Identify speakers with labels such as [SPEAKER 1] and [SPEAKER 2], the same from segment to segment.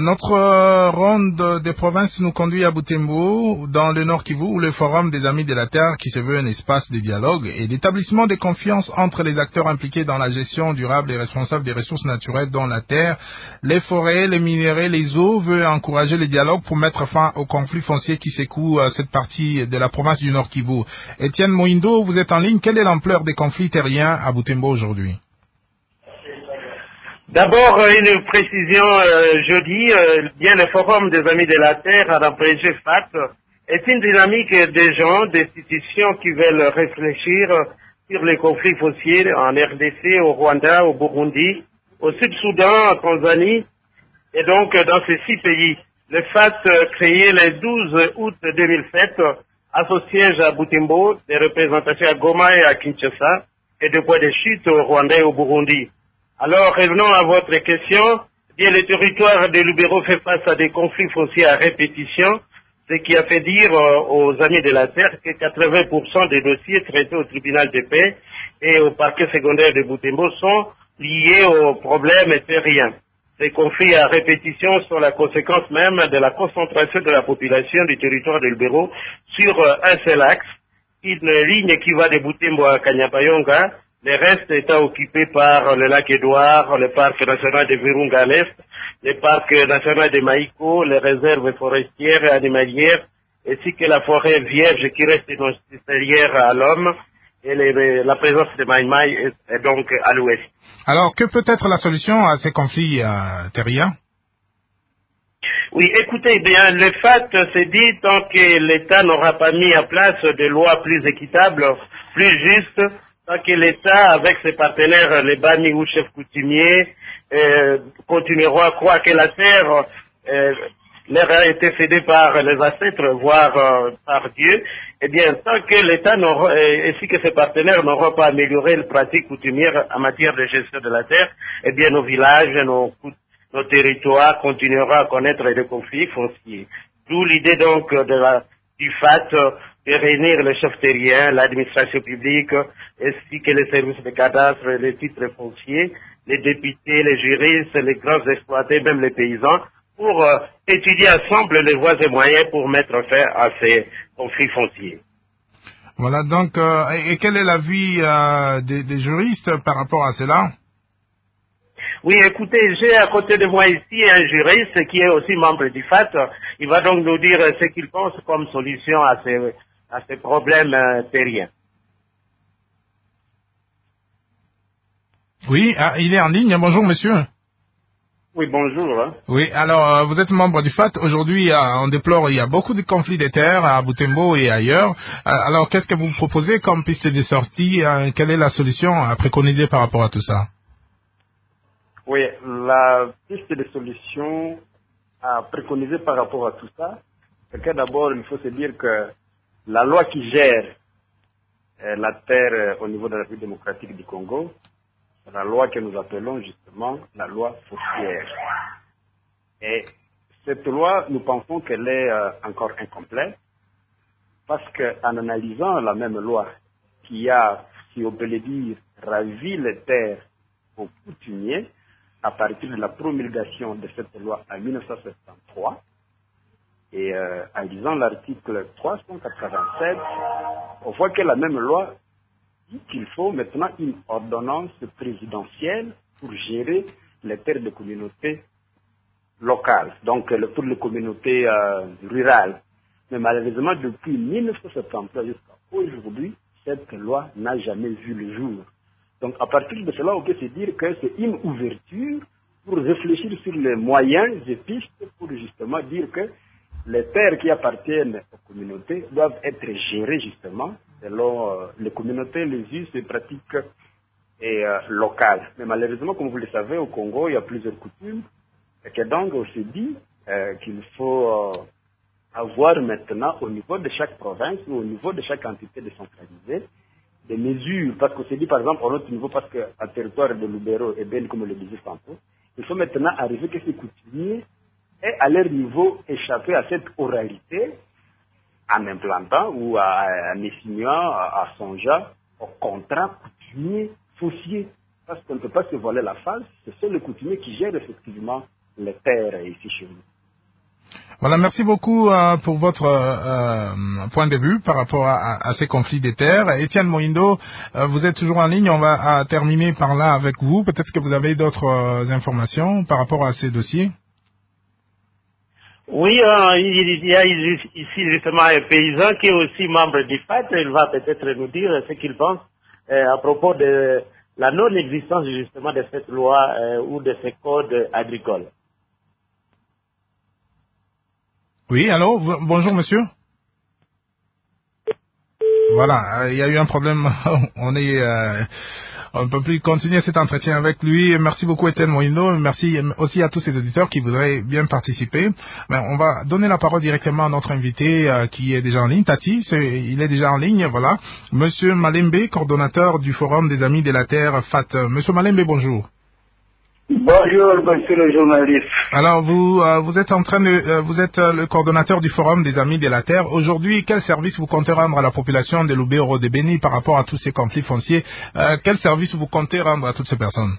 [SPEAKER 1] Notre ronde des provinces nous conduit à Butembo, dans le Nord Kivu, où le Forum des Amis de la Terre, qui se veut un espace de dialogue et d'établissement de confiance entre les acteurs impliqués dans la gestion durable et responsable des ressources naturelles, dont la terre, les forêts, les minéraux, les eaux, veut encourager le dialogue pour mettre fin aux conflits fonciers qui secouent cette partie de la province du Nord Kivu. Étienne Moindo, vous êtes en ligne. Quelle est l'ampleur des conflits terriens à Butembo aujourd'hui?
[SPEAKER 2] D'abord, une précision jeudi, bien le Forum des Amis de la Terre à la FAT est une dynamique des gens, d'institutions qui veulent réfléchir sur les conflits fonciers en RDC, au Rwanda, au Burundi, au Sud-Soudan, en Tanzanie, et donc dans ces 6 pays. Le FAT, créé le 12 août 2007, a son siège à Butembo, des représentations à Goma et à Kinshasa, et de points de chute au Rwanda et au Burundi. Alors, revenons à votre question. Bien, le territoire de Lubero fait face à des conflits fonciers à répétition, ce qui a fait dire aux Amis de la Terre que 80% des dossiers traités au tribunal de paix et au parquet secondaire de Butembo sont liés aux problèmes terriens. Ces conflits à répétition sont la conséquence même de la concentration de la population du territoire de Lubero sur un seul axe, une ligne qui va de Butembo à Kanyabayonga, le reste étant occupé par le lac Édouard, le parc national de Virunga à l'est, le parc national de Maïko, les réserves forestières et animalières, ainsi que la forêt vierge qui reste derrière à l'homme, et la présence de Maïmaï est donc à l'ouest.
[SPEAKER 1] Alors, que peut être la solution à ces conflits terriens?
[SPEAKER 2] Oui, écoutez bien, le FAT s'est dit, tant que l'État n'aura pas mis en place des lois plus équitables, plus justes, tant que l'État, avec ses partenaires, les Bani ou chefs coutumiers, continueront à croire que la terre leur a été cédée par les ancêtres, voire par Dieu, eh bien, tant que l'État ainsi que ses partenaires n'auront pas amélioré les pratiques coutumières en matière de gestion de la terre, eh bien, nos villages, nos territoires continueront à connaître des conflits fonciers. D'où l'idée donc du FAT de réunir les chefs terriens, l'administration publique, ainsi que les services de cadastre, les titres fonciers, les députés, les juristes, les grands exploités, même les paysans, pour étudier ensemble les voies et moyens pour mettre fin à ces conflits fonciers.
[SPEAKER 1] Voilà, donc, et quel est l'avis des juristes par rapport à cela?
[SPEAKER 2] Oui, écoutez, j'ai à côté de moi ici un juriste qui est aussi membre du FAT. Il va donc nous dire ce qu'il pense comme solution à ces problèmes terriens.
[SPEAKER 1] Oui, il est en ligne. Bonjour, monsieur.
[SPEAKER 3] Oui, bonjour.
[SPEAKER 1] Oui, alors, vous êtes membre du FAT. Aujourd'hui, on déplore, il y a beaucoup de conflits de terres à Butembo et ailleurs. Alors, qu'est-ce que vous proposez comme piste de sortie? Quelle est la solution à préconiser par rapport à tout ça?
[SPEAKER 3] Oui, la piste de solution à préconiser par rapport à tout ça, c'est que d'abord, il faut se dire que la loi qui gère la terre au niveau de la République démocratique du Congo, c'est la loi que nous appelons justement la loi foncière. Et cette loi, nous pensons qu'elle est encore incomplète, parce qu'en analysant la même loi qui a, si on peut le dire, ravi les terres aux coutumiers, à partir de la promulgation de cette loi en 1973, et en lisant l'article 387, on voit que la même loi dit qu'il faut maintenant une ordonnance présidentielle pour gérer les terres de communautés locales, donc pour les communautés rurales. Mais malheureusement, depuis 1973 jusqu'à aujourd'hui, cette loi n'a jamais vu le jour. Donc à partir de cela, on peut se dire que c'est une ouverture pour réfléchir sur les moyens et pistes pour justement dire que les terres qui appartiennent aux communautés doivent être gérées justement selon les communautés, les us et pratiques locales. Mais malheureusement, comme vous le savez, au Congo, il y a plusieurs coutumes et que donc on se dit qu'il faut avoir maintenant au niveau de chaque province ou au niveau de chaque entité décentralisée des mesures, parce qu'on s'est dit par exemple à notre niveau, parce qu'un territoire de Lubero est bien comme le disait tantôt, il faut maintenant arriver que ces coutumiers aient à leur niveau échappé à cette oralité en implantant ou en assignant à songeant au contrat coutumier foncier. Parce qu'on ne peut pas se voiler la face, ce sont les coutumiers qui gèrent effectivement les terres ici chez nous.
[SPEAKER 1] Voilà, merci beaucoup pour votre point de vue par rapport à ces conflits des terres. Étienne Mohindo, vous êtes toujours en ligne. On va terminer par là avec vous. Peut-être que vous avez d'autres informations par rapport à ces dossiers.
[SPEAKER 2] Oui, il y a ici justement un paysan qui est aussi membre du FAT. Il va peut-être nous dire ce qu'il pense à propos de la non-existence justement de cette loi ou de ce code agricole.
[SPEAKER 1] Oui, allô, bonjour monsieur. Voilà, il y a eu un problème. On ne peut plus continuer cet entretien avec lui. Merci beaucoup Étienne Mohindo. Merci aussi à tous ces auditeurs qui voudraient bien participer. Mais on va donner la parole directement à notre invité qui est déjà en ligne. Tati, il est déjà en ligne, voilà. Monsieur Malembe, coordonnateur du Forum des Amis de la Terre, FAT. Monsieur Malembe, bonjour.
[SPEAKER 4] Bonjour, monsieur le journaliste.
[SPEAKER 1] Alors, vous êtes vous êtes le coordonnateur du Forum des Amis de la Terre. Aujourd'hui, quel service vous comptez rendre à la population de Lubero de Beni par rapport à tous ces conflits fonciers? Quel service vous comptez rendre à toutes ces personnes?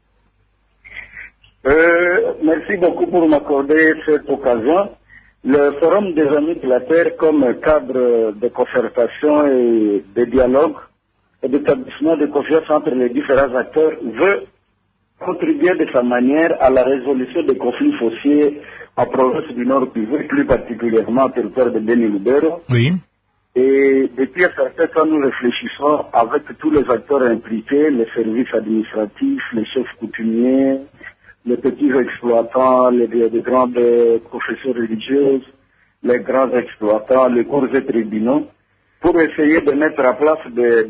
[SPEAKER 4] Merci beaucoup pour m'accorder cette occasion. Le Forum des Amis de la Terre, comme cadre de concertation et de dialogue et d'établissement de confiance entre les différents acteurs, veut contribuer de sa manière à la résolution des conflits fonciers en province du Nord Kivu, plus particulièrement au territoire de Beni Lubero.
[SPEAKER 1] Oui.
[SPEAKER 4] Et depuis un certain temps, nous réfléchissons avec tous les acteurs impliqués, les services administratifs, les chefs coutumiers, les petits exploitants, les grandes professions religieuses, les grands exploitants, les cours et tribunaux, pour essayer de mettre en place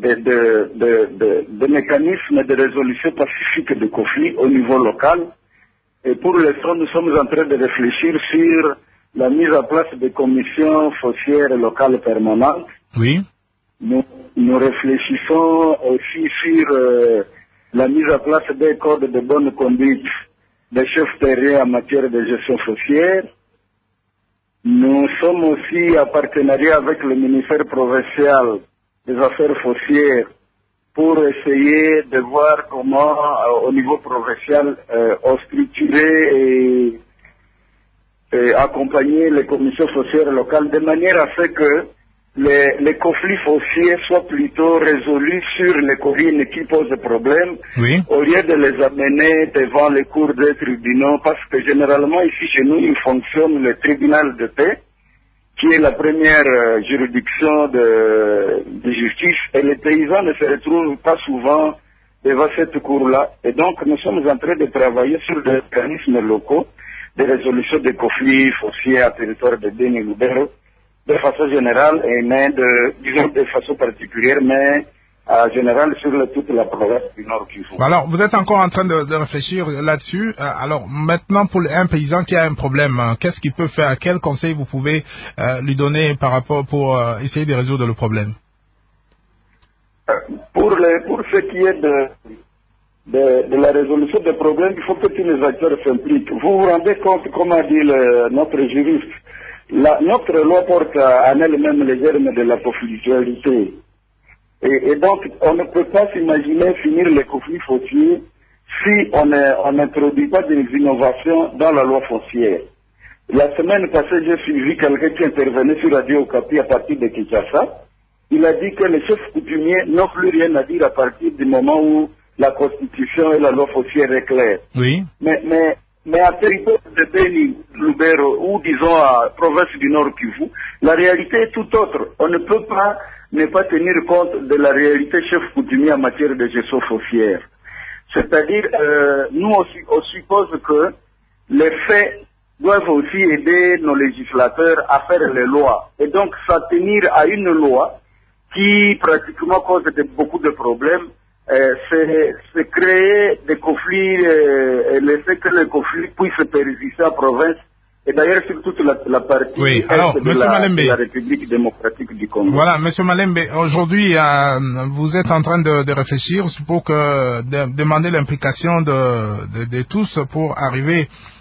[SPEAKER 4] des mécanismes de résolution pacifique de conflits au niveau local. Et pour l'instant, nous sommes en train de réfléchir sur la mise en place de commissions foncières locales permanentes.
[SPEAKER 1] Oui.
[SPEAKER 4] Nous réfléchissons aussi sur la mise en place des codes de bonne conduite des chefs terriens en matière de gestion foncière. Nous sommes aussi en partenariat avec le ministère provincial des Affaires foncières pour essayer de voir comment, au niveau provincial, on structurer et accompagner les commissions foncières locales de manière à ce que les conflits fonciers soient plutôt résolus sur les collines qui posent problème,
[SPEAKER 1] oui,
[SPEAKER 4] au lieu de les amener devant les cours des tribunaux, parce que généralement ici chez nous, il fonctionne le tribunal de paix, qui est la première juridiction de justice, et les paysans ne se retrouvent pas souvent devant cette cour-là. Et donc nous sommes en train de travailler sur des mécanismes locaux de résolution des conflits fonciers à territoire de Beni Lubero, de façon générale, et mais disons de façon particulière, mais en général sur toute la province du Nord Kivu.
[SPEAKER 1] Alors, vous êtes encore en train de réfléchir là-dessus. Alors, maintenant, pour un paysan qui a un problème, qu'est-ce qu'il peut faire? Quel conseil vous pouvez lui donner par rapport pour essayer de résoudre le problème?
[SPEAKER 4] Pour ce qui est de la résolution des problèmes, il faut que tous les acteurs s'impliquent. Vous vous rendez compte, comme a dit notre juriste, notre loi porte en elle-même les germes de la conflictualité. Et donc, on ne peut pas s'imaginer finir les conflits fonciers si on n'introduit pas des innovations dans la loi foncière. La semaine passée, j'ai suivi quelqu'un qui intervenait sur Radio Okapi à partir de Kinshasa. Il a dit que les chefs coutumiers n'ont plus rien à dire à partir du moment où la Constitution et la loi foncière est claire.
[SPEAKER 1] Oui.
[SPEAKER 4] Mais à territoire de Beni Lubero, ou disons à province du Nord Kivu, la réalité est tout autre. On ne peut pas ne pas tenir compte de la réalité chef coutumier en matière de gestion foncière. C'est-à-dire, nous aussi, on suppose que les faits doivent aussi aider nos législateurs à faire les lois. Et donc, s'attenir à une loi qui pratiquement cause beaucoup de problèmes, c'est créer des conflits et laisser que les conflits puissent persister en province. Et d'ailleurs, sur toute la partie
[SPEAKER 1] est
[SPEAKER 4] de la République démocratique du Congo.
[SPEAKER 1] Voilà, M. Malembe, aujourd'hui, vous êtes en train de réfléchir pour demander l'implication de tous pour arriver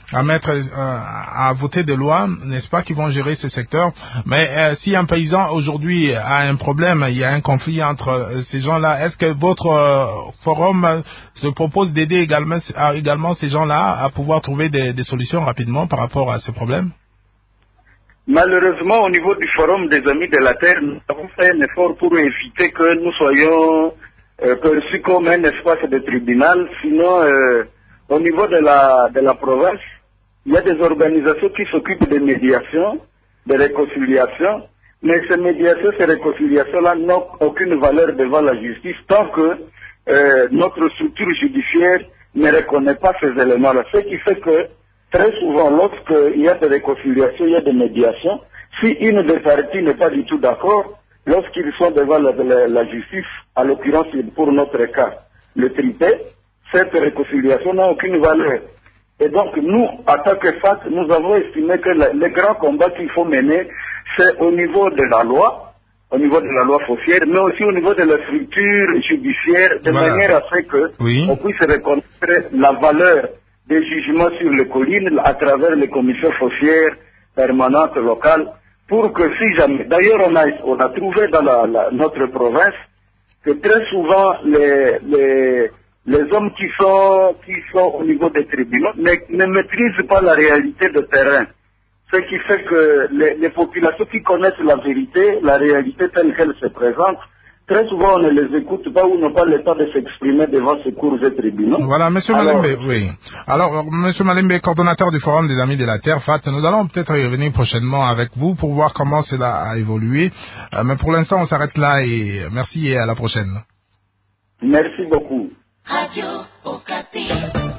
[SPEAKER 1] à voter des lois, n'est-ce pas, qui vont gérer ce secteur. Mais si un paysan aujourd'hui a un problème, il y a un conflit entre ces gens-là, est-ce que votre forum se propose d'aider également ces gens-là à pouvoir trouver des solutions rapidement par rapport à ce problème?
[SPEAKER 4] Malheureusement, au niveau du Forum des Amis de la Terre, nous avons fait un effort pour éviter que nous soyons perçus comme un espace de tribunal. Sinon, au niveau de la province, il y a des organisations qui s'occupent de médiation, de réconciliation, mais ces médiations, ces réconciliations-là n'ont aucune valeur devant la justice tant que notre structure judiciaire ne reconnaît pas ces éléments-là. Ce qui fait que très souvent, lorsqu'il y a des réconciliations, il y a des médiations, si une des parties n'est pas du tout d'accord, lorsqu'ils sont devant la justice, à l'occurrence pour notre cas, le tripé, cette réconciliation n'a aucune valeur. Et donc nous, en tant que FAT, nous avons estimé que le grand combat qu'il faut mener, c'est au niveau de la loi, au niveau de la loi foncière, mais aussi au niveau de la structure judiciaire, de manière à ce qu'on puisse reconnaître la valeur des jugements sur les collines à travers les commissions foncières permanentes locales, pour que si jamais... D'ailleurs, on a trouvé dans notre province que très souvent les hommes qui sont au niveau des tribunaux ne maîtrisent pas la réalité de terrain. Ce qui fait que les populations qui connaissent la vérité, la réalité telle qu'elle se présente, très souvent on ne les écoute pas ou n'ont pas le temps de s'exprimer devant ces cours et tribunaux.
[SPEAKER 1] Voilà, Monsieur Malembe, oui. Alors, Monsieur Malembe, coordonnateur du Forum des Amis de la Terre, FAT, nous allons peut-être revenir prochainement avec vous pour voir comment cela a évolué. Mais pour l'instant, on s'arrête là et merci et à la prochaine.
[SPEAKER 4] Merci beaucoup.
[SPEAKER 5] Radio Okapi.